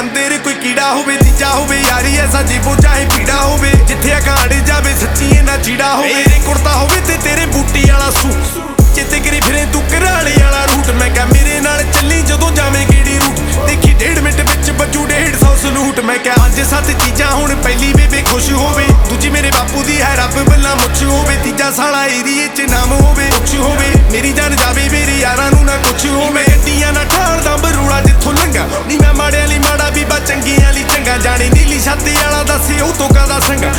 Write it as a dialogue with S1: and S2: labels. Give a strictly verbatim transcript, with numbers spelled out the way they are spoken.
S1: ਅੰਦਰ ਕੋਈ ਕੀੜਾ ਹੋਵੇ ਤੀਜਾ ਹੋਵੇ ਯਾਰੀ ਐਸਾ ਜੀਵੋ ਚਾਹੇ ਪੀੜਾ ਹੋਵੇ ਜਿੱਥੇ ਅਕਾੜ ਜਾਵੇ ਸੱਚੀ ਨਾ ਚੀੜਾ ਹੋਵੇ ਮੇਰੇ ਕੁੜਤਾ ਹੋਵੇ ਤੇ ਤੇਰੇ ਬੂਟੀ ਵਾਲਾ ਸੂਟ ਚਿੱਤੇ ਕਰੀ ਫਿਰੇ ਤੂੰ ਘਰਾਲੇ ਵਾਲਾ ਰੂਟ ਮੈਂ ਕਿਹਾ ਮੇਰੇ ਨਾਲ ਚੱਲੀ ਜਦੋਂ ਜਾਵੇਂ ਕਿਹੜੀ ਰੂਟ ਦੇਖੀ ਡੇਢ ਮਿੰਟ ਵਿੱਚ ਬੱਜੂ ਡੇਢ ਸੌ ਸਲੂਟ ਮੈਂ ਕਿਹਾ ਪੰਜ ਸੱਤ ਚੀਜ਼ਾਂ ਹੁਣ ਪਹਿਲੀ ਬੇਬੇ ਖੁਸ਼ ਹੋਵੇ ਦੂਜੀ ਮੇਰੇ ਬਾਪੂ ਦੀ ਹੈ ਰੱਬ ਬੱਲਾ ਮੁੱਛ ਹੋਵੇ ਤੀਜਾ ਸਾਲਾ ਏਰੀਏ ਚ ਨਾਮ ਹੋਵੇ ਕੁਛ ਹੋਵੇ ਮੇਰੀ ਜਾਨ ਜਾਵੇ ਮੇਰੇ ਯਾਰਾਂ ਨੂੰ ਨਾ ਕੁਛ ਹੋਵੇ ਗੱਡੀਆਂ ਨਾ ਠਾਲਦਾ ਬਰੂਲਾ ਜਿੱਥੋਂ ਲੰਘਾ ਨੀ ਮੈਂ ਮਾੜਿਆਂ ਲਈ ਮਾੜਾ ਬੀਬਾ ਚੰਗੀਆਂ ਲਈ ਚੰਗਾ ਜਾਣੇ ਨੀਲੀ ਛਾਤੀ ਵਾਲਾ ਦੱਸੇ ਉਹ ਤੋਂ ਕਾਦਾ ਸੰਗਾ